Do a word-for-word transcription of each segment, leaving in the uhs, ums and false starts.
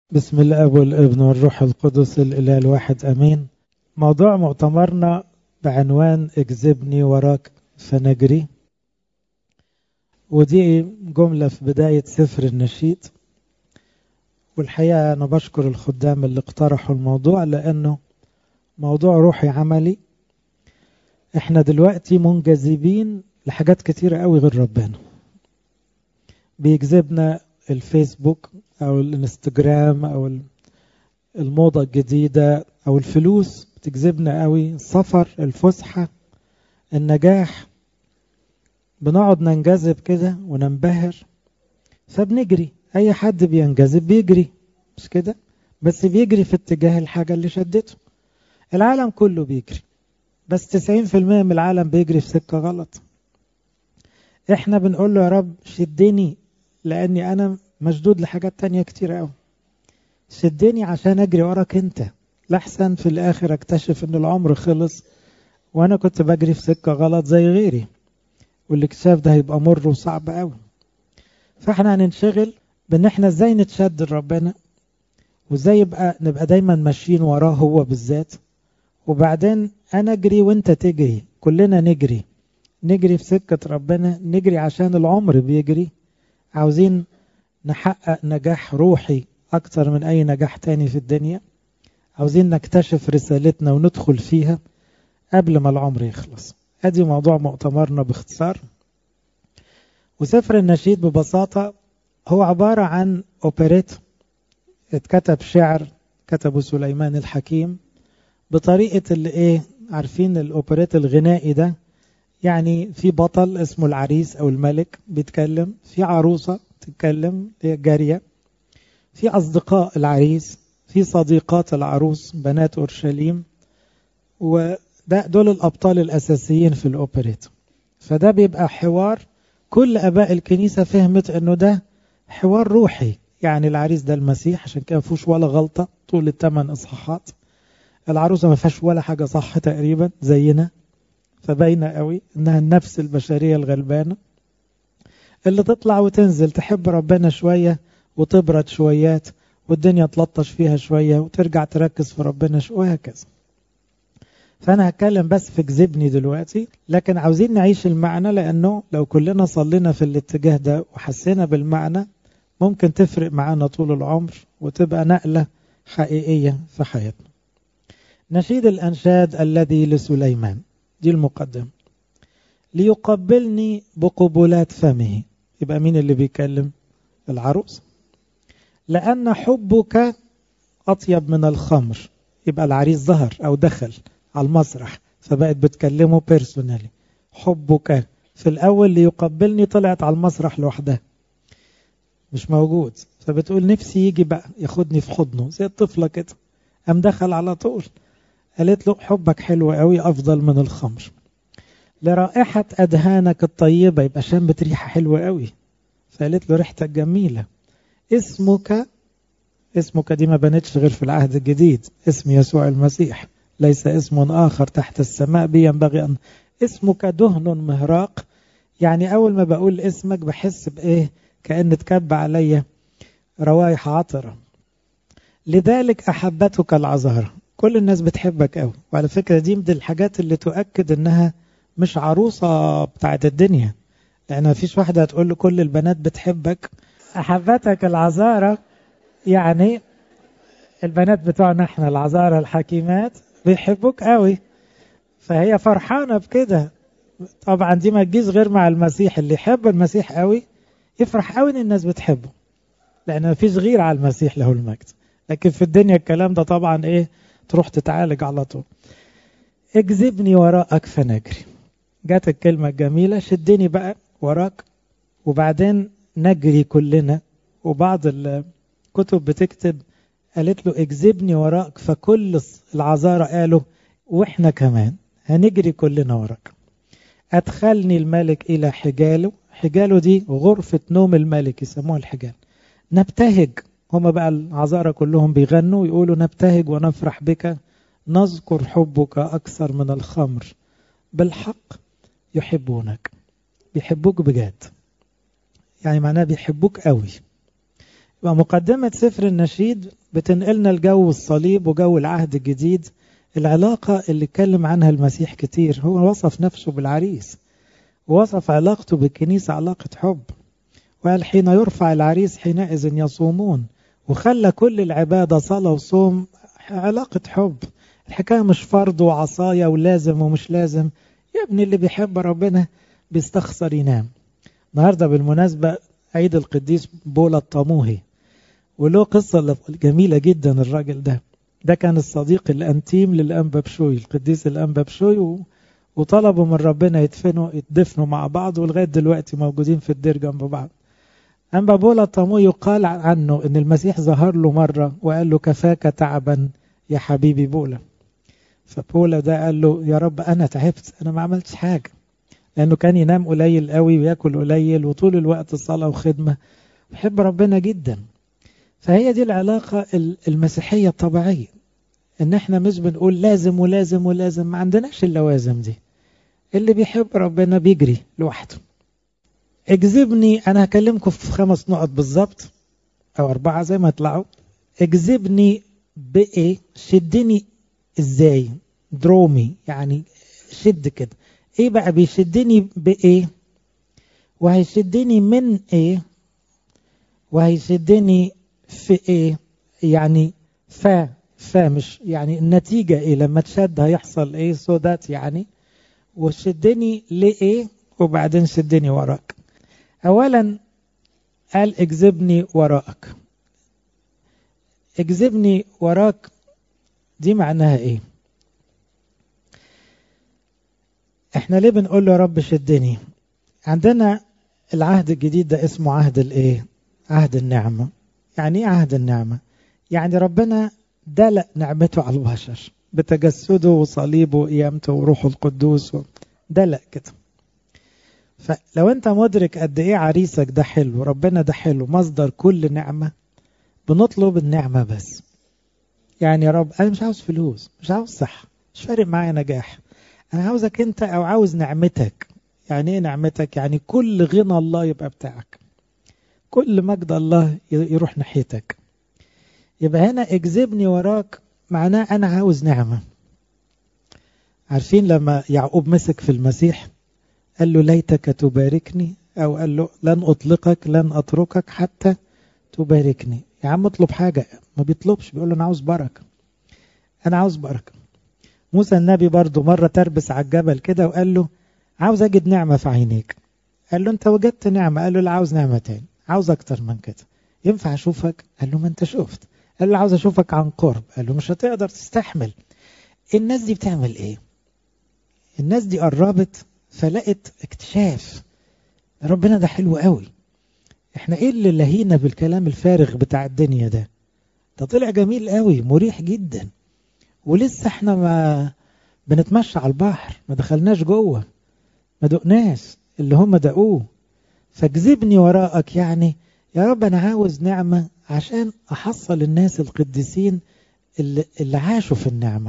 بسم الله والابن والروح القدس الإله الواحد أمين. موضوع مؤتمرنا بعنوان اجذبني وراك فنجري، ودي جملة في بداية سفر النشيد. والحقيقة أنا بشكر الخدام اللي اقترحوا الموضوع لأنه موضوع روحي عملي. احنا دلوقتي منجذبين لحاجات كتيرة قوي غير ربنا. بيجذبنا الفيسبوك أو الانستجرام أو الموضة الجديدة أو الفلوس، بتجذبنا قوي، السفر، الفسحة، النجاح. بنقعد ننجذب كده وننبهر فبنجري. أي حد بينجذب بيجري، مش كده؟ بس بيجري في اتجاه الحاجة اللي شدته. العالم كله بيجري، بس تسعين في المية من العالم بيجري في سكة غلط. احنا بنقول له يا رب شدني، لأني أنا مشدود لحاجات تانية كتير قوي. شدني عشان أجري وراك أنت، لحسن في الآخر اكتشف أن العمر خلص وأنا كنت بجري في سكة غلط زي غيري، والاكتشاف ده هيبقى مر وصعب قوي. فاحنا هننشغل بأن احنا ازاي نتشد لربنا، وازاي يبقى نبقى دايما ماشيين وراه هو بالذات. وبعدين أنا أجري وأنت تجري، كلنا نجري نجري في سكة ربنا، نجري عشان العمر بيجري. عاوزين نحقق نجاح روحي أكتر من أي نجاح تاني في الدنيا. عاوزين نكتشف رسالتنا وندخل فيها قبل ما العمر يخلص. ادي موضوع مؤتمرنا باختصار. وسفر النشيد ببساطة هو عبارة عن اوبريت، اتكتب شعر كتبه سليمان الحكيم بطريقة اللي ايه، عارفين الاوبريت الغنائي ده؟ يعني في بطل اسمه العريس او الملك بيتكلم، في عروسة تتكلم هي جارية، في اصدقاء العريس، في صديقات العروس بنات اورشليم، وده دول الابطال الاساسيين في الاوبريت. فده بيبقى حوار كل اباء الكنيسة فهمت انه ده حوار روحي. يعني العريس ده المسيح، عشان كده مفيهوش ولا غلطة طول الثمان اصحاحات. العروسة ما فيهاش ولا حاجة صح تقريبا زينا، فباينة قوي انها النفس البشرية الغلبانة اللي تطلع وتنزل، تحب ربنا شوية وتبرد شويات، والدنيا تلطش فيها شوية وترجع تركز في ربنا شوية، وهكذا. فأنا هتكلم بس في جذبني دلوقتي، لكن عاوزين نعيش المعنى، لأنه لو كلنا صلينا في الاتجاه ده وحسينا بالمعنى ممكن تفرق معانا طول العمر وتبقى نقلة حقيقية في حياتنا. نشيد الأنشاد الذي لسليمان، دي المقدمة. ليقبلني بقبلات فمه، يبقى مين اللي بيكلم؟ العروس. لأن حبك أطيب من الخمر، يبقى العريس ظهر أو دخل على المسرح فبقت بتكلمه بيرسونالي. حبك في الأول ليقبلني طلعت على المسرح لوحدها، مش موجود، فبتقول نفسي يجي بقى ياخدني في حضنه زي الطفلة كده. قام دخل على طول، قالت له حبك حلو قوي أفضل من الخمر. لرائحة أدهانك الطيبة، يبقى شمت ريحة حلوة قوي، فقالت له ريحتك جميلة. اسمك، اسمك دي ما بنتش غير في العهد الجديد، اسم يسوع المسيح، ليس اسم آخر تحت السماء بي ينبغي أن. اسمك دهن مهراق، يعني أول ما بقول اسمك بحس بإيه؟ كأن تكب عليا روايح عطرة. لذلك أحبتك العذارى، كل الناس بتحبك قوي. وعلى فكرة دي من الحاجات اللي تؤكد أنها مش عروسة بتاعت الدنيا، لأن ما فيش واحدة هتقول له كل البنات بتحبك. أحبتك العذارى يعني البنات بتوعنا احنا العذارى الحكيمات بيحبوك قوي، فهي فرحانة بكده. طبعا دي ما تجيش غير مع المسيح، اللي يحب المسيح قوي يفرح قوي ان الناس بتحبه، لان ما فيش غير على المسيح له المجد. لكن في الدنيا الكلام ده طبعا ايه، تروح تتعالج على طول. اجذبني وراءك فنجري، جات الكلمة الجميلة، شدني بقى وراك وبعدين نجري كلنا. وبعض الكتب بتكتب قالت له اجذبني وراك، فكل العذارى قالوا واحنا كمان هنجري كلنا وراك. ادخلني الملك الى حجاله، حجاله دي غرفة نوم الملك يسموها الحجال. نبتهج، هما بقى العذارى كلهم بيغنوا ويقولوا نبتهج ونفرح بك، نذكر حبك اكثر من الخمر، بالحق يحبونك. بيحبوك بجد، يعني معناه بيحبوك قوي. يبقى مقدمة سفر النشيد بتنقلنا الجو الصليب وجو العهد الجديد، العلاقة اللي اتكلم عنها المسيح كتير. هو وصف نفسه بالعريس، ووصف علاقته بالكنيسة علاقة حب، وقال حين يرفع العريس حينئذ يصومون، وخلى كل العبادة صلاة وصوم علاقة حب. الحكاية مش فرض وعصاية ولازم ومش لازم. يا ابني اللي بيحب ربنا بيستخسر ينام. النهاردة بالمناسبة عيد القديس بولا الطموهي، وله قصة جميلة جدا. الراجل ده ده كان الصديق الأنتيم للأنبا بشوي، القديس الأنبا بشوي، وطلبوا من ربنا يدفنوا يتدفنوا مع بعض، ولغاية دلوقتي موجودين في الدير جنب بعض. أنبا بولا الطموهي يقال عنه إن المسيح ظهر له مرة وقال له كفاك تعبا يا حبيبي بولا. فبولا ده قال له يا رب أنا تعبت، أنا ما عملتش حاجة، لأنه كان ينام قليل قوي ويأكل قليل وطول الوقت صلاة وخدمة، بحب ربنا جدا. فهي دي العلاقة المسيحية الطبيعية، إن احنا مش بنقول لازم ولازم ولازم، ما عندناش اللوازم دي. اللي بيحب ربنا بيجري لوحده. اجذبني، أنا هكلمكم في خمس نقط بالظبط أو أربعة زي ما يطلعوا. اجذبني بإيه؟ شدني إزاي؟ درومي، يعني شد كده. إيه بقى بيشدني بإيه؟ وهيشدني من إيه؟ وهيشدني في إيه؟ يعني فا فا مش يعني النتيجة إيه لما تشد هيحصل إيه؟ سودات يعني. وشدني لإيه؟ وبعدين شدني وراك. أولا قال اجذبني وراءك. اجذبني وراك دي معناها إيه؟ احنا ليه بنقول له يا رب شدني؟ عندنا العهد الجديد ده اسمه عهد الايه؟ عهد النعمة. يعني ايه عهد النعمة؟ يعني ربنا دلق نعمته على البشر بتجسده وصليبه وقيامته وروحه القدوس، دلق كده. فلو انت مدرك قد ايه عريسك ده حلو، ربنا ده حلو، مصدر كل نعمة، بنطلب النعمة بس. يعني يا رب انا مش عاوز فلوس، مش عاوز صحة، مش فارق معايا نجاح، انا عاوزك انت، او عاوز نعمتك. يعني ايه نعمتك؟ يعني كل غنى الله يبقى بتاعك، كل مجد الله يروح ناحيتك. يبقى هنا اجذبني وراك معناه انا عاوز نعمة. عارفين لما يعقوب مسك في المسيح قال له ليتك تباركني، او قال له لن اطلقك لن اتركك حتى تباركني. يا عم اطلب حاجة، ما بيطلبش، بيقول له انا عاوز بركة، انا عاوز بركة. موسى النبي برضو مرة تربس على الجبل كده وقال له عاوز اجد نعمة في عينيك. قال له انت وجدت نعمة. قال له لا، عاوز نعمة تاني، عاوز اكتر من كده. ينفع اشوفك؟ قال له ما انت شفت. قال له عاوز اشوفك عن قرب. قال له مش هتقدر تستحمل. الناس دي بتعمل ايه؟ الناس دي قربت فلقت اكتشاف ربنا ده حلو قوي. احنا ايه اللي لهينا بالكلام الفارغ بتاع الدنيا ده؟ ده طلع جميل قوي، مريح جدا، ولسه احنا ما بنتمشى على البحر، ما دخلناش جوه، ما دقناش اللي هم دقوه. فاجذبني وراءك يعني يا رب انا عاوز نعمة عشان احصل الناس القديسين اللي, اللي عاشوا في النعمة.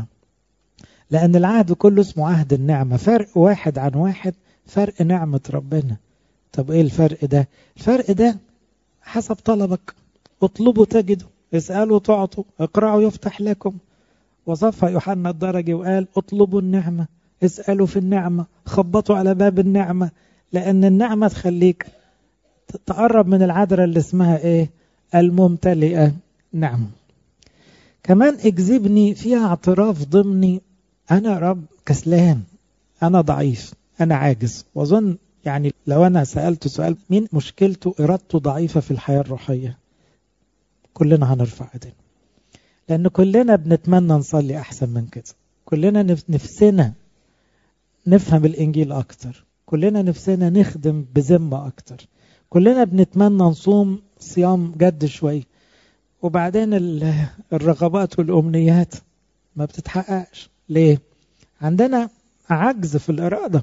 لان العهد كله اسمه عهد النعمة، فرق واحد عن واحد، فرق نعمة ربنا. طب ايه الفرق ده؟ الفرق ده حسب طلبك. اطلبوا تجدوا، اسألوا تعطوا، اقرأوا يفتح لكم. وصفها يوحنا الدرجي وقال اطلبوا النعمة، اسألوا في النعمة، خبطوا على باب النعمة. لأن النعمة تخليك تقرب من العذراء اللي اسمها ايه؟ الممتلئة نعم. كمان اجذبني فيها اعتراف ضمني، أنا رب كسلان، أنا ضعيف، أنا عاجز. وأظن يعني لو أنا سألت سؤال مين مشكلته إرادته ضعيفة في الحياة الروحية، كلنا هنرفع ايدينا. لأن كلنا بنتمنى نصلي أحسن من كده، كلنا نفسنا نفهم الإنجيل أكتر، كلنا نفسنا نخدم بذمة أكتر، كلنا بنتمنى نصوم صيام جد شوي. وبعدين الرغبات والأمنيات ما بتتحققش. ليه؟ عندنا عجز في الإرادة.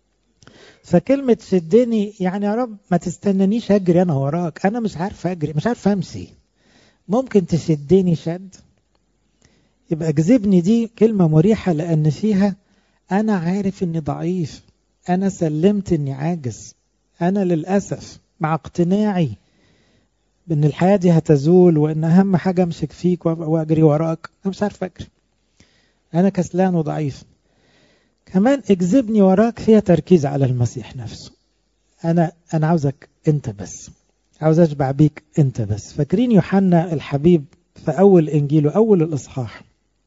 فكلمة شدني يعني يا رب ما تستنانيش أجري أنا وراك، أنا مش عارف أجري، مش عارف أمشي، ممكن تشدني شد. يبقى اجذبني دي كلمة مريحة، لأن فيها أنا عارف أني ضعيف، أنا سلمت أني عاجز، أنا للأسف مع اقتناعي بأن الحياة دي هتزول وأن أهم حاجة أمسك فيك وأجري وراك. أنا مش عارف أجري، أنا كسلان وضعيف. كمان اجذبني وراك فيها تركيز على المسيح نفسه. أنا أنا عاوزك أنت بس، عاوز أشبع بيك أنت بس. فاكرين يوحنا الحبيب في أول إنجيله أول الإصحاح،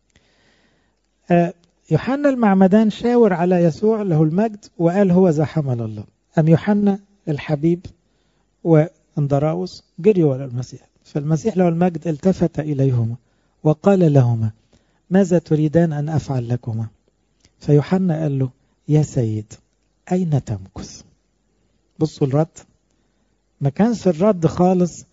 يوحنا المعمدان شاور على يسوع له المجد وقال هو ذا حمل الله. أم يوحنا الحبيب واندراوس جريوا ورا المسيح، فالمسيح له المجد التفت إليهما وقال لهما ماذا تريدان أن أفعل لكما؟ فيوحنا قال له يا سيد أين تمكث؟ بصوا الرد، ما كانش الرد خالص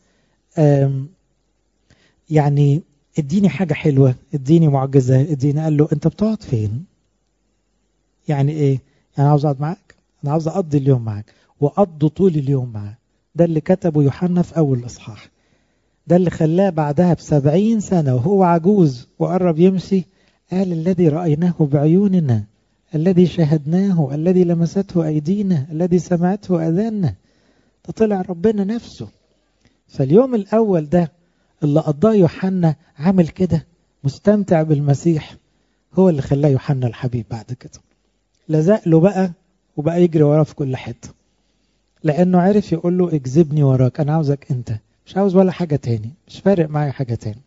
يعني اديني حاجة حلوة، اديني معجزة، اديني. قال له انت بتقعد فين؟ يعني ايه؟ يعني عاوز اقعد معاك، انا عاوز اقضي اليوم معاك واقضي طول اليوم معاك. ده اللي كتبه يوحنا في اول الاصحاح، ده اللي خلاه بعدها بسبعين سنة وهو عجوز وقرب يمشي قال الذي رأيناه بعيوننا، الذي شاهدناه، الذي لمسته ايدينا، الذي سمعته اذاننا. تطلع ربنا نفسه. فاليوم الاول ده اللي قضاه يوحنا عامل كده مستمتع بالمسيح، هو اللي خلاه يوحنا الحبيب. بعد كده لزق له بقى وبقى يجري وراه في كل حته، لانه عرف يقول له اجذبني وراك، انا عاوزك انت، مش عاوز ولا حاجه تاني، مش فارق معايا حاجه تاني.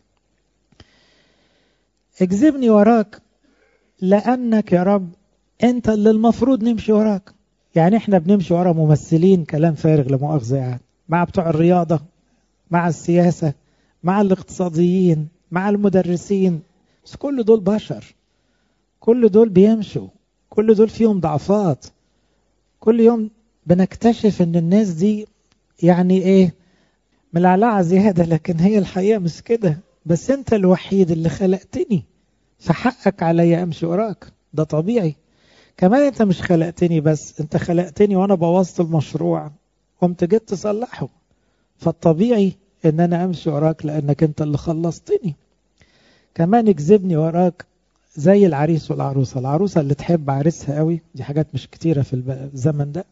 اجذبني وراك لانك يا رب انت اللي المفروض نمشي وراك. يعني احنا بنمشي ورا ممثلين، كلام فارغ لا مؤاخذه، يعني مع بتوع الرياضه، مع السياسه، مع الاقتصاديين، مع المدرسين، بس كل دول بشر، كل دول بيمشوا، كل دول فيهم ضعفات. كل يوم بنكتشف ان الناس دي يعني ايه ملعلعة زيادة، لكن هي الحقيقة مش كده. بس انت الوحيد اللي خلقتني، فحقك عليا امشي وراك، ده طبيعي. كمان انت مش خلقتني بس، انت خلقتني وانا بوظت المشروع قمت جيت تصلحه، فالطبيعي ان انا امشي وراك لانك انت اللي خلصتني. كمان اجذبني وراك زي العريس والعروسة. العروسة اللي تحب عريسها قوي، دي حاجات مش كتيرة في الزمن ده،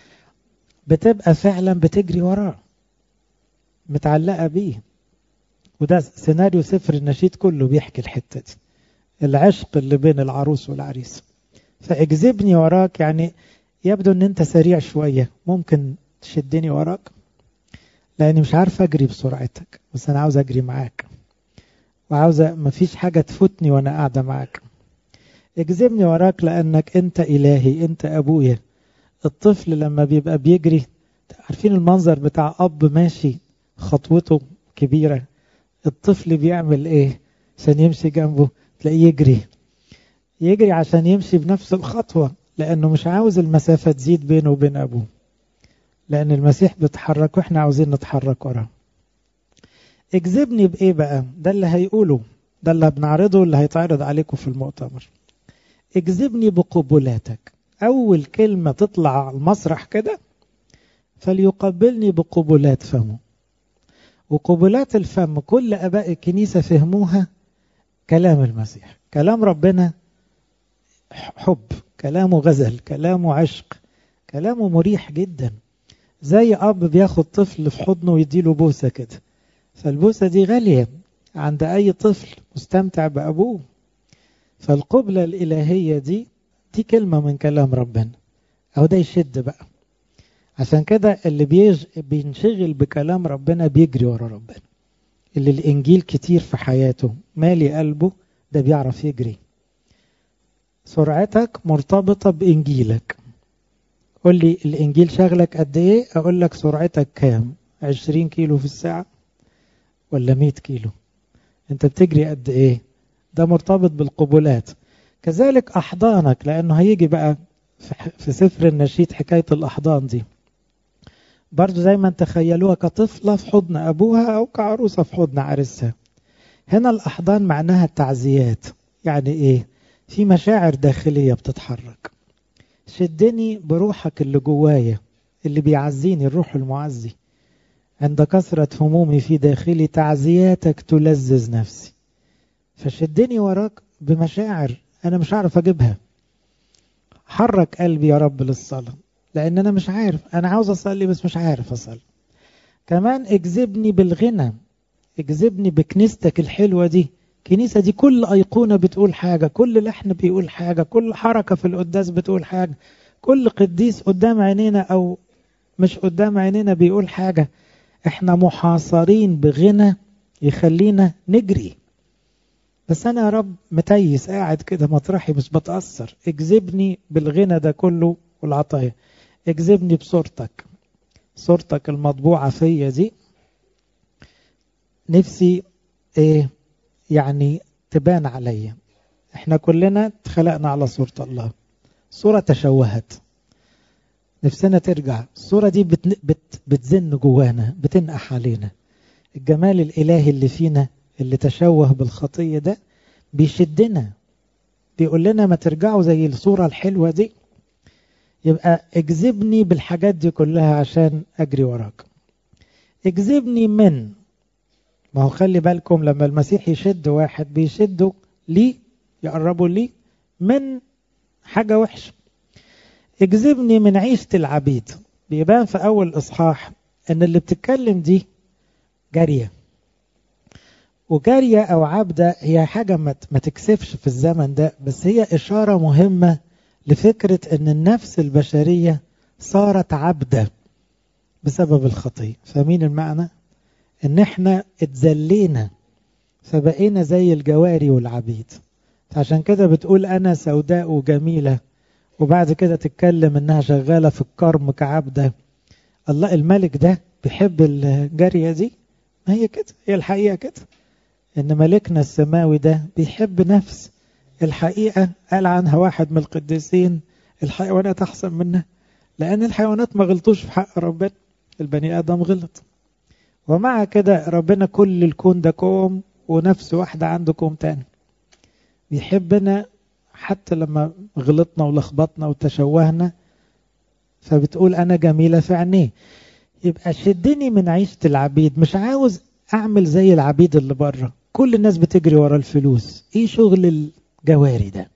بتبقى فعلا بتجري وراه، متعلقة بيه. وده سيناريو سفر النشيد كله بيحكي الحتة دي، العشق اللي بين العروس والعريس. فاجذبني وراك يعني يبدو ان انت سريع شوية، ممكن تشدني وراك لاني مش عارف اجري بسرعتك، بس انا عاوز اجري معاك، وعاوزة مفيش حاجة تفوتني وانا قاعدة معاك. اجذبني وراك لانك انت الهي، انت ابويا. الطفل لما بيبقى بيجري، عارفين المنظر بتاع اب ماشي خطوته كبيرة، الطفل بيعمل ايه عشان يمشي جنبه؟ تلاقيه يجري يجري عشان يمشي بنفس الخطوة، لانه مش عاوز المسافة تزيد بينه وبين ابوه، لان المسيح بيتحرك واحنا عاوزين نتحرك وراه. اجذبني بايه بقى؟ ده اللي هيقوله، ده اللي بنعرضه، اللي هيتعرض عليكم في المؤتمر. اجذبني بقبلاتك. اول كلمة تطلع على المسرح كده، فليقبلني بقبلات فمه. وقبلات الفم كل اباء الكنيسة فهموها كلام المسيح، كلام ربنا حب، كلامه غزل، كلامه عشق، كلامه مريح جدا. زي اب بياخد طفل في حضنه ويديله بوسة كده، فالبوسة دي غالية عند اي طفل مستمتع بابوه. فالقبلة الالهية دي دي كلمة من كلام ربنا، أو ده يشد بقى. عشان كده اللي بيج... بينشغل بكلام ربنا بيجري ورا ربنا. اللي الإنجيل كتير في حياته مالي قلبه، ده بيعرف يجري. سرعتك مرتبطة بإنجيلك. قول لي الإنجيل شغلك قد إيه، أقول لك سرعتك كام، عشرين كيلو في الساعة ولا مئة كيلو؟ أنت بتجري قد إيه؟ ده مرتبط بالقبلات. كذلك أحضانك، لأنه هيجي بقى في سفر النشيد حكاية الأحضان دي برضو زي ما تخيلوها كطفلة في حضن أبوها أو كعروسة في حضن عرسها. هنا الأحضان معناها التعزيات. يعني إيه؟ في مشاعر داخلية بتتحرك، شدني بروحك اللي جوايا اللي بيعزيني، الروح المعزي. عند كثرة همومي في داخلي تعزياتك تلذذ نفسي. فشدني وراك بمشاعر أنا مش عارف أجيبها. حرك قلبي يا رب للصلاة، لأن أنا مش عارف، أنا عاوز أصلي بس مش عارف أصلي. كمان اجذبني بالغنى، اجذبني بكنيستك الحلوة دي. كنيسة دي كل أيقونة بتقول حاجة، كل لحن بيقول حاجة، كل حركة في القداس بتقول حاجة، كل قديس قدام عينينا أو مش قدام عينينا بيقول حاجة. احنا محاصرين بغنى يخلينا نجري. بس أنا يا رب متيس قاعد كده مطرحي مش بتأثر. اجذبني بالغنى ده كله والعطايا. اجذبني بصورتك، صورتك المطبوعة فيا دي نفسي ايه يعني تبان عليا. احنا كلنا اتخلقنا على صورة الله، صورة تشوهت، نفسنا ترجع الصورة دي بت بت بتزن جوانا، بتنقح علينا. الجمال الإلهي اللي فينا اللي تشوه بالخطية ده بيشدنا، بيقول لنا ما ترجعوا زي الصورة الحلوة دي. يبقى اجذبني بالحاجات دي كلها عشان أجري وراك. اجذبني من، ما هو خلي بالكم لما المسيح يشد واحد بيشده ليه، يقربوا ليه من حاجة وحشة. اجذبني من عيشة العبيد. بيبان في أول إصحاح أن اللي بتتكلم دي جارية، وجارية أو عبدة هي حاجة ما تكسفش في الزمن ده، بس هي إشارة مهمة لفكرة أن النفس البشرية صارت عبدة بسبب الخطية. فاهمين المعنى؟ أن احنا اتذلينا فبقينا زي الجواري والعبيد. عشان كده بتقول أنا سوداء وجميلة، وبعد كده تتكلم انها شغالة في الكرم كعبدة. الله الملك ده بيحب الجارية دي؟ ما هي كده، هي الحقيقة كده، ان ملكنا السماوي ده بيحب نفس الحقيقة. قال عنها واحد من القديسين الحيوانات احسن منها، لان الحيوانات ما غلطوش في حق ربنا، البني ادم غلط. ومع كده ربنا كل الكون ده كوم ونفس واحدة عنده كوم تاني، بيحبنا حتى لما غلطنا ولخبطنا وتشوهنا. فبتقول أنا جميلة في عينيه. يبقى شدني من عيشة العبيد، مش عاوز أعمل زي العبيد اللي بره. كل الناس بتجري ورا الفلوس، إيه شغل الجواري ده؟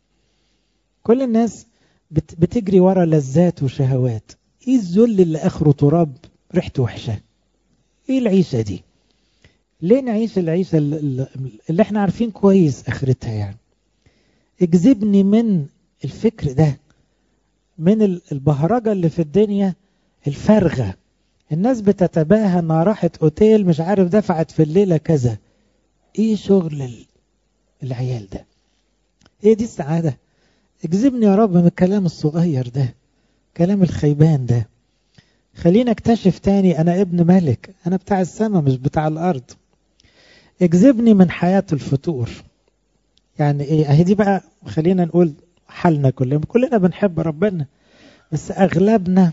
كل الناس بتجري ورا لذات وشهوات، إيه الذل اللي آخره تراب ريحته وحشة؟ إيه العيشة دي؟ ليه نعيش العيشة اللي, اللي احنا عارفين كويس آخرتها يعني؟ اجذبني من الفكر ده، من البهرجة اللي في الدنيا الفارغة. الناس بتتباهى انها راحت اوتيل مش عارف دفعت في الليلة كذا. ايه شغل العيال ده؟ ايه دي السعادة؟ اجذبني يا رب من الكلام الصغير ده، كلام الخيبان ده. خلينا اكتشف تاني انا ابن ملك، انا بتاع السماء مش بتاع الارض. اجذبني من حياة الفتور. يعني ايه اهي دي بقى؟ خلينا نقول حالنا كلنا، كلنا بنحب ربنا، بس اغلبنا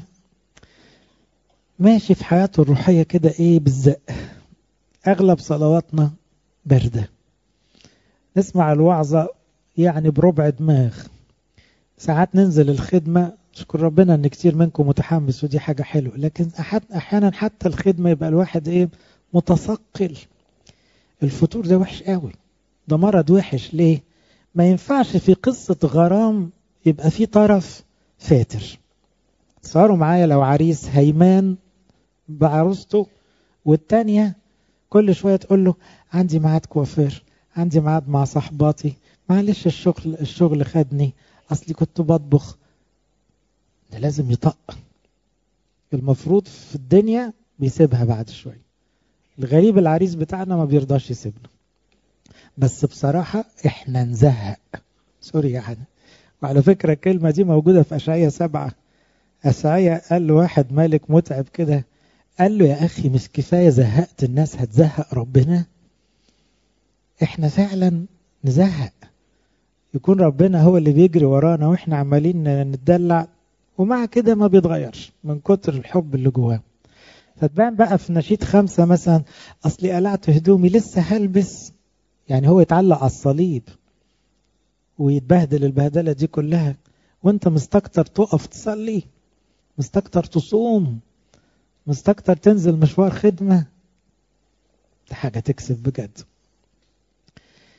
ماشي في حياته الروحية كده ايه بالزق. اغلب صلواتنا باردة، نسمع الوعظة يعني بربع دماغ. ساعات ننزل الخدمة، شكر ربنا ان كتير منكم متحمس ودي حاجة حلوة، لكن احيانا حتى الخدمة يبقى الواحد ايه متثقل. الفتور ده وحش قوي، ده مرض وحش. ليه؟ ما ينفعش في قصة غرام يبقى في طرف فاتر. صاروا معايا لو عريس هيمان بعروسته، والتانية كل شوية تقول له عندي ميعاد كوافير، عندي ميعاد مع صحباتي، معلش الشغل الشغل خدني، اصلي كنت بطبخ. ده لازم يطق. المفروض في الدنيا بيسيبها بعد شوية. الغريب العريس بتاعنا ما بيرضاش يسيبنا، بس بصراحة احنا نزهق، سوري يعني. وعلى فكرة الكلمة دي موجودة في أشعية سبعة. أشعية قال له واحد مالك متعب كده، قال له يا أخي مش كفاية زهقت الناس، هتزهق ربنا؟ احنا فعلا نزهق، يكون ربنا هو اللي بيجري ورانا واحنا عمالين نتدلع، ومع كده ما بيتغيرش من كتر الحب اللي جواه. فتبان بقى في نشيد خمسة مثلا، أصلي قلعت هدومي لسه هلبس. يعني هو يتعلق على الصليب ويتبهدل البهدلة دي كلها، وانت مستكتر تقف تصلي، مستكتر تصوم، مستكتر تنزل مشوار خدمة. ده حاجة تكسب بجد.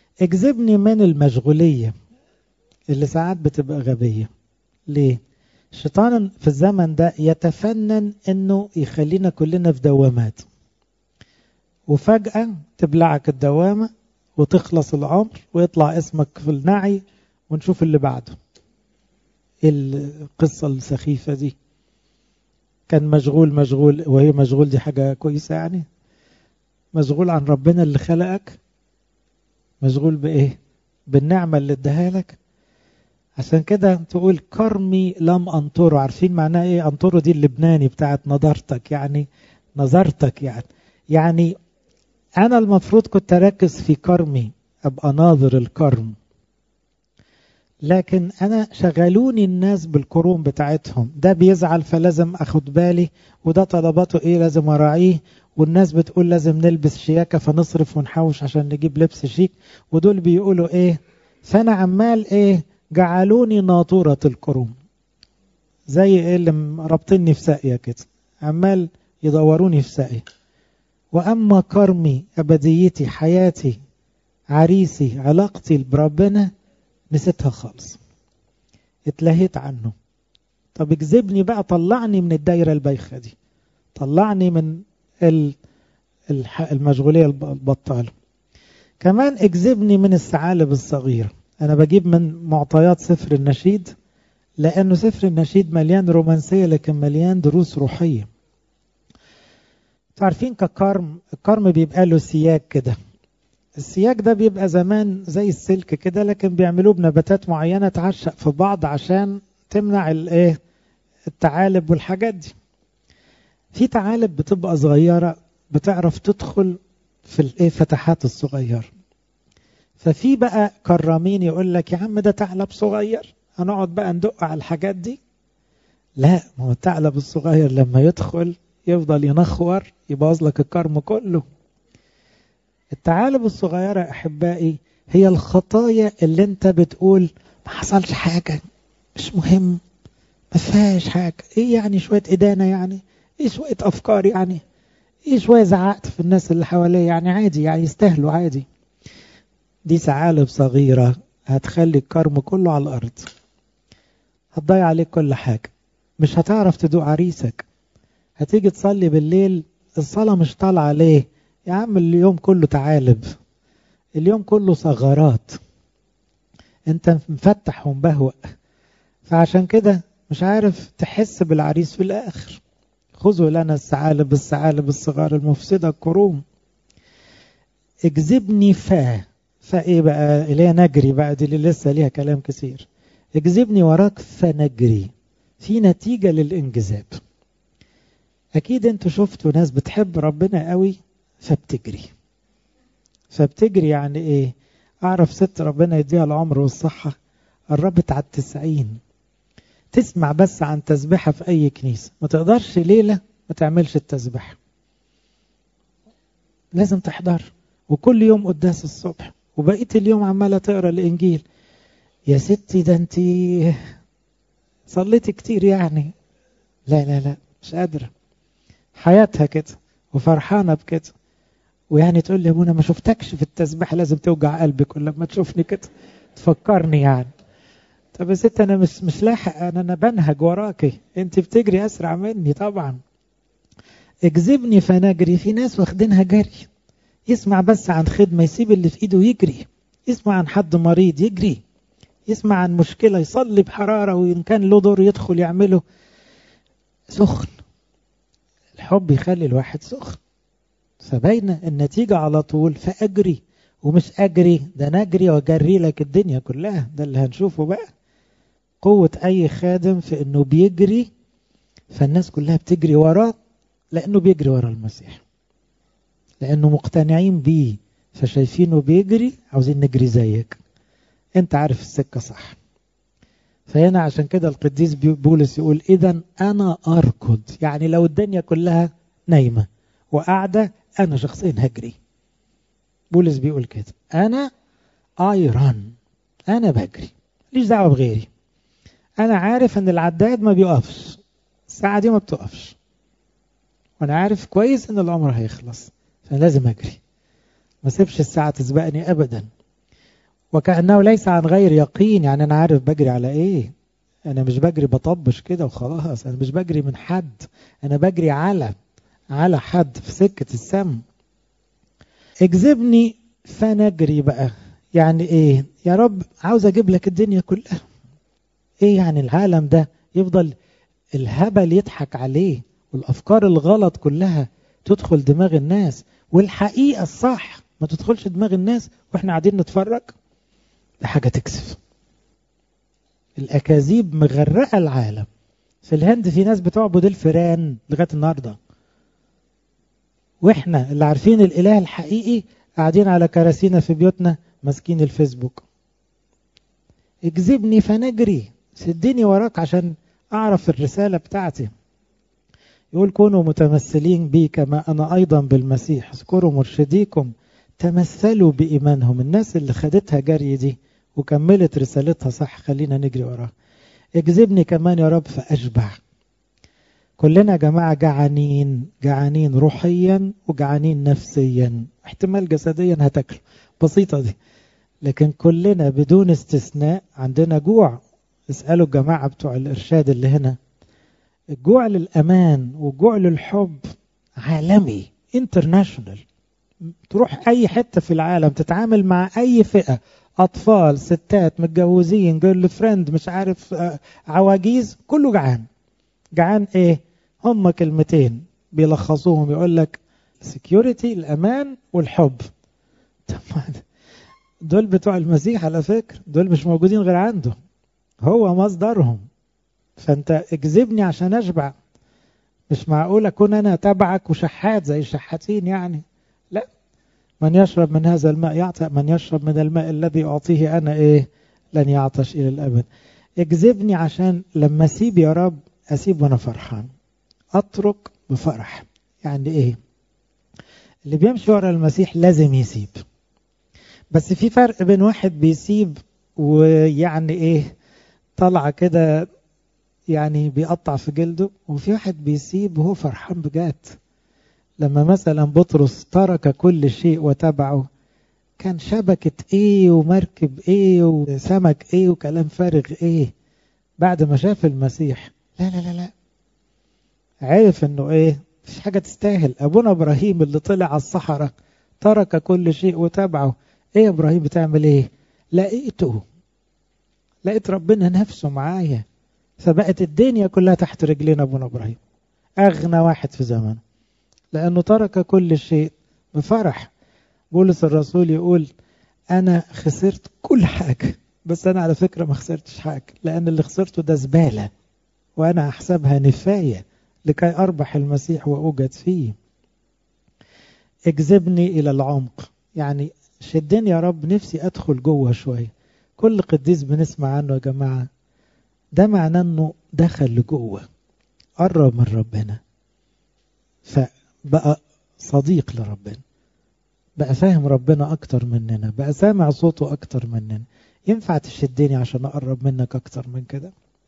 اجذبني من المشغولية اللي ساعات بتبقى غبية. ليه؟ الشيطان في الزمن ده يتفنن انه يخلينا كلنا في دوامات، وفجأة تبلعك الدوامة وتخلص العمر ويطلع اسمك في النعي ونشوف اللي بعده. ايه القصة السخيفة دي؟ كان مشغول مشغول وهي مشغول دي حاجة كويسة يعني؟ مشغول عن ربنا اللي خلقك؟ مشغول بإيه؟ بالنعمة اللي اداها لك. عشان كده تقول كرمي لم أنطره. عارفين معناه ايه أنطره؟ دي اللبناني بتاعت نظرتك، يعني نظرتك يعني يعني أنا المفروض كنت أركز في كرمي، أبقى ناظر الكرم، لكن أنا شغلوني الناس بالكروم بتاعتهم. ده بيزعل فلازم أخد بالي، وده طلباته إيه لازم أراعيه، والناس بتقول لازم نلبس شياكة فنصرف ونحوش عشان نجيب لبس شيك، ودول بيقولوا إيه، فأنا عمال إيه، جعلوني ناطورة الكروم، زي إيه اللي ربطني في ساقية كده، عمال يدوروني في ساقية. وأما كرمي، أبديتي، حياتي، عريسي، علاقتي بربنا، نسيتها خالص، اتلهيت عنه. طب اجذبني بقى، طلعني من الدايرة البايخة دي، طلعني من المشغولية البطالة. كمان اجذبني من الثعالب الصغيرة. أنا بجيب من معطيات سفر النشيد، لأنه سفر النشيد مليان رومانسية لكن مليان دروس روحية. تعرفين ككرم، الكرم بيبقى له سياج كده، السياج ده بيبقى زمان زي السلك كده، لكن بيعملوه بنباتات معينة تعشق في بعض عشان تمنع الايه التعالب والحاجات دي. في تعالب بتبقى صغيرة بتعرف تدخل في الايه فتحات الصغير. ففي بقى كرامين يقول لك يا عم ده تعلب صغير، هنقعد بقى ندق على الحاجات دي؟ لا، ما هو الثعلب الصغير لما يدخل يفضل ينخور يبوظ لك الكرم كله. الثعالب الصغيرة أحبائي هي الخطايا اللي انت بتقول ما حصلش حاجة، مش مهم، ما فيهاش حاجة، ايه يعني شوية إدانة، يعني ايه شوية أفكار، يعني ايه شوية زعقت في الناس اللي حواليه، يعني عادي، يعني يستاهلوا عادي. دي ثعالب صغيرة هتخلي الكرم كله على الأرض، هتضيع عليك كل حاجة، مش هتعرف تدوق عريسك. هتيجي تصلي بالليل الصلاة مش طالعة ليه؟ يا عم اليوم كله تعالب، اليوم كله ثغرات، انت مفتح ومبهوأ، فعشان كده مش عارف تحس بالعريس في الآخر. خذوا لنا الثعالب الثعالب الصغار المفسدة الكروم. اجذبني فا فايه بقى اللي هي نجري بقى، دي اللي لسه ليها كلام كثير. اجذبني وراك فنجري، في نتيجة للانجذاب. اكيد انتوا شفتوا ناس بتحب ربنا قوي فبتجري. فبتجري يعني ايه؟ اعرف ست ربنا يديها العمر والصحة قربت على التسعين، تسمع بس عن تسبيحة في اي كنيسة ما تقدرش ليلة ما تعملش التسبيحة، لازم تحضر، وكل يوم قداس الصبح، وبقيت اليوم عمالة تقرأ الانجيل. يا ستي ده انت صليتي كتير يعني؟ لا لا لا، مش قادرة، حياتها كده وفرحانة بكده. ويعني تقول لي ابونا ما شفتكش في التسبيح، لازم توجع قلبي كل ما تشوفني كده تفكرني يعني. طب يا ست انا مش مش لاحق، انا انا بنهج وراكي، انت بتجري اسرع مني طبعا. اجذبني فنجري. في ناس واخدينها جري، يسمع بس عن خدمة يسيب اللي في ايده يجري، يسمع عن حد مريض يجري، يسمع عن مشكلة يصلي بحرارة، وإن كان له دور يدخل يعمله. سخن، الحب يخلي الواحد سخن. فبين النتيجة على طول فأجري، ومش أجري ده نجري وجري لك الدنيا كلها. ده اللي هنشوفه بقى قوة أي خادم في أنه بيجري، فالناس كلها بتجري وراه لأنه بيجري ورا المسيح، لأنه مقتنعين بيه، فشايفينه بيجري عاوزين نجري زيك، انت عارف السكة صح. فهنا عشان كده القديس بولس يقول إذن أنا أركض، يعني لو الدنيا كلها نايمة وقاعدة أنا شخصيا هجري. بولس بيقول كده أنا آيران، أنا بجري ليش دعوة بغيري، أنا عارف أن العداد ما بيقفش، الساعة دي ما بتقفش، وأنا عارف كويس أن العمر هيخلص، فلازم أجري، ما سيبش الساعة تسبقني أبدا. وكأنه ليس عن غير يقين، يعني أنا عارف بجري على إيه، أنا مش بجري بطبش كده وخلاص، أنا مش بجري من حد، أنا بجري على على حد في سكة السم. اجذبني فنجري بقى. يعني ايه يا رب؟ عاوز اجيب لك الدنيا كلها. ايه يعني العالم ده يفضل الهبل يضحك عليه والافكار الغلط كلها تدخل دماغ الناس والحقيقة الصح ما تدخلش دماغ الناس واحنا قاعدين نتفرج؟ ده حاجة تكسف. الاكاذيب مغرقة العالم. في الهند في ناس بتعبد الفيران لغاية النهاردة، واحنا اللي عارفين الاله الحقيقي قاعدين على كراسينا في بيوتنا ماسكين الفيسبوك. اجذبني فنجري، سدني وراك عشان اعرف الرسالة بتاعتي. يقول كونوا متمثلين بي كما انا ايضا بالمسيح، اذكروا مرشديكم تمثلوا بايمانهم. الناس اللي خدتها جري دي وكملت رسالتها صح خلينا نجري وراها. اجذبني كمان يا رب فاشبع. كلنا يا جماعة جعانين، جعانين روحيا وجعانين نفسيا، احتمال جسديا هتاكل بسيطة دي، لكن كلنا بدون استثناء عندنا جوع. اسألوا الجماعة بتوع الإرشاد اللي هنا، الجوع للأمان والجوع للحب عالمي انترناشونال. تروح أي حتة في العالم تتعامل مع أي فئة، أطفال، ستات، متجوزين، جيرل فريند، مش عارف عواجيز، كله جعان. جعان ايه؟ هم كلمتين بيلخصوهم، يقول لك security الأمان والحب. دول بتوع المسيح على فكرة، دول مش موجودين غير عنده، هو مصدرهم. فانت اجذبني عشان اشبع. مش معقول اكون انا تبعك وشحات زي الشحاتين يعني، لا. من يشرب من هذا الماء يعطى، من يشرب من الماء الذي اعطيه انا ايه لن يعطش الى الابد. اجذبني عشان لما اسيب يا رب اسيب وانا فرحان، اترك بفرح. يعني ايه؟ اللي بيمشي ورا المسيح لازم يسيب، بس في فرق بين واحد بيسيب ويعني ايه طلع كده يعني بيقطع في جلده، وفي واحد بيسيب وهو فرحان بجد. لما مثلا بطرس ترك كل شيء وتبعه، كان شبكة ايه ومركب ايه وسمك ايه وكلام فارغ ايه، بعد ما شاف المسيح لا لا لا لا عرف انه ايه مفيش حاجة تستاهل. ابونا ابراهيم اللي طلع على الصحراء ترك كل شيء وتبعه، ايه يا ابراهيم بتعمل ايه؟ لقيته، لقيت ربنا نفسه معايا، فبقت الدنيا كلها تحت رجلين ابونا ابراهيم، اغنى واحد في زمانه، لانه ترك كل شيء بفرح. بولس الرسول يقول انا خسرت كل حاجة، بس انا على فكرة ما خسرتش حاجة، لان اللي خسرته ده زبالة وانا احسبها نفاية لكي اربح المسيح واوجد فيه. اجذبني الى العمق، يعني شدني يا رب نفسي ادخل جوه شوية. كل قديس بنسمع عنه يا جماعة ده معناه انه دخل لجوه، قرب من ربنا، فبقى صديق لربنا، بقى فاهم ربنا اكتر مننا، بقى سامع صوته اكتر مننا. ينفع تشدني عشان اقرب منك اكتر من كده؟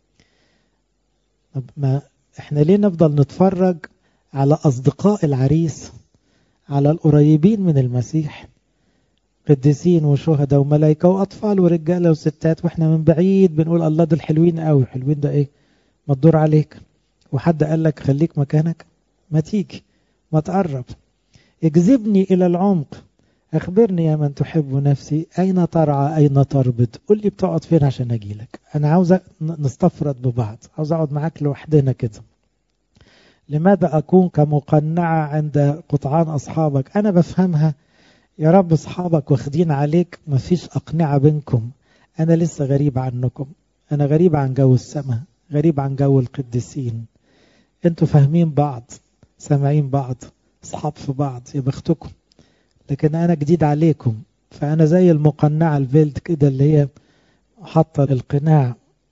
ما احنا ليه نفضل نتفرج على اصدقاء العريس، على القريبين من المسيح، قديسين وشهداء وملائكة واطفال ورجالة وستات، واحنا من بعيد بنقول الله دول حلوين قوي. حلوين ده ايه؟ ما تدور عليك، وحد قال لك خليك مكانك؟ ما تيجي، ما تقرب. اجذبني الى العمق، اخبرني يا من تحب نفسي اين ترعى اين تربط. قل لي بتقعد فين عشان اجيلك. انا عاوز نستفرد ببعض، عاوز اقعد معاك لوحدنا كده. لماذا اكون كمقنعة عند قطعان اصحابك؟ انا بفهمها يا رب، اصحابك واخدين عليك، مفيش اقنعة بينكم، انا لسه غريب عنكم، انا غريب عن جو السماء، غريب عن جو القديسين. انتوا فاهمين بعض، سامعين بعض، اصحاب في بعض، يا بختكم. لكن انا جديد عليكم، فانا زي المقنعة الفيلد كده اللي هي حاطة القناع.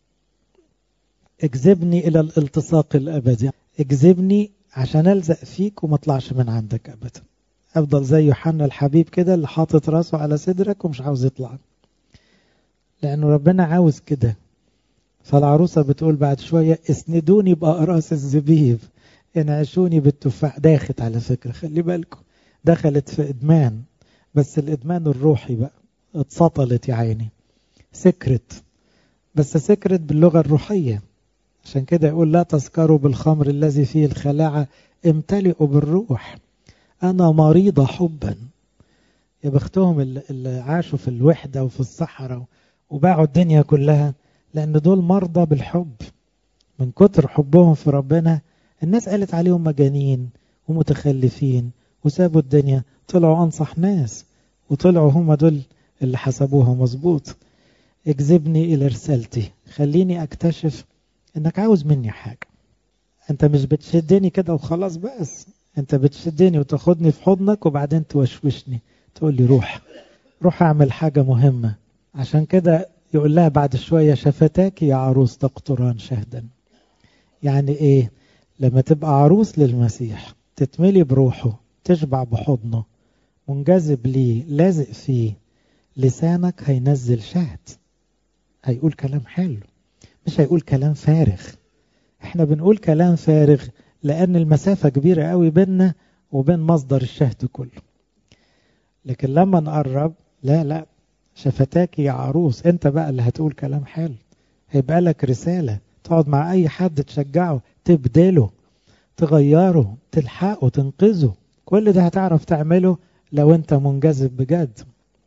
اجذبني الى الالتصاق الابدي، اجذبني عشان الزق فيك وما اطلعش من عندك ابدا، افضل زي يوحنا الحبيب كده اللي حاطط راسه على صدرك ومش عاوز يطلع، لانه ربنا عاوز كده. فالعروسة بتقول بعد شوية اسندوني بأقراص الزبيب، انعشوني بالتفاح. داخت على فكرة، خلي بالكم، دخلت في إدمان، بس الإدمان الروحي بقى، اتسطلت يا عيني، سكرت، بس سكرت باللغة الروحية. عشان كده يقول لا تسكروا بالخمر الذي فيه الخلاعة، امتلئوا بالروح. أنا مريضة حبا. يا بختهم اللي عاشوا في الوحدة وفي الصحراء وباعوا الدنيا كلها، لأن دول مرضى بالحب. من كتر حبهم في ربنا الناس قالت عليهم مجانين ومتخلفين وسابوا الدنيا، طلعوا أنصح ناس وطلعوا هم دول اللي حسبوها مظبوط. اجذبني إلى رسالتي، خليني أكتشف إنك عاوز مني حاجة. أنت مش بتشدني كده وخلاص بس، أنت بتشدني وتاخدني في حضنك وبعدين توشوشني تقول لي روح روح أعمل حاجة مهمة. عشان كده يقول لها بعد شوية شفتاك يا عروس تقطران شهدا. يعني إيه؟ لما تبقى عروس للمسيح تتملي بروحه، تشبع بحضنه، منجذب ليه، لازق فيه، لسانك هينزل شهد، هيقول كلام حلو، مش هيقول كلام فارغ. احنا بنقول كلام فارغ لأن المسافة كبيرة قوي بيننا وبين مصدر الشهد كله. لكن لما نقرب، لا لا، شفتاك يا عروس، انت بقى اللي هتقول كلام حلو. هيبقى لك رسالة تقعد مع اي حد تشجعه، تبدله، تغيره، تلحقه، تنقذه. كل ده هتعرف تعمله لو انت منجذب بجد.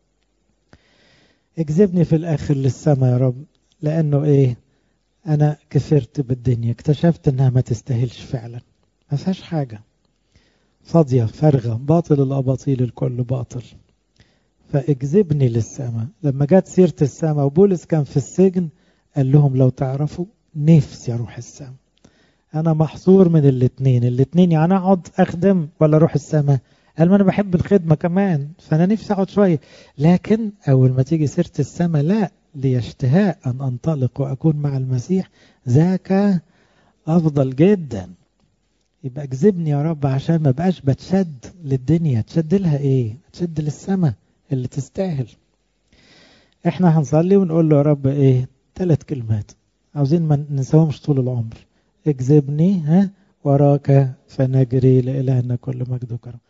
اجذبني في الاخر للسماء يا رب، لانه ايه؟ انا كفرت بالدنيا، اكتشفت انها ما تستاهلش فعلا، ما فيهاش حاجة، فاضية فارغة، باطل الاباطيل الكل باطل. فاجذبني للسماء. لما جت سيرة السماء وبولس كان في السجن قال لهم لو تعرفوا نفسي اروح السماء. انا محصور من الاتنين الاتنين يعني اقعد اخدم ولا اروح السماء؟ قال ما انا بحب الخدمة كمان، فانا نفسي اقعد شوية، لكن اول ما تيجي سيرة السماء لا، لي اشتهاء ان انطلق واكون مع المسيح، ذاك افضل جدا. يبقى اجذبني يا رب عشان ما بقاش بتشد للدنيا. تشد لها ايه؟ تشد للسماء اللي تستاهل. احنا هنصلي ونقول له يا رب ايه؟ ثلاث كلمات عاوزين ما ننساهمش طول العمر. اجذبني ها وراك فنجري، لإلهنا كل مجد وكرم.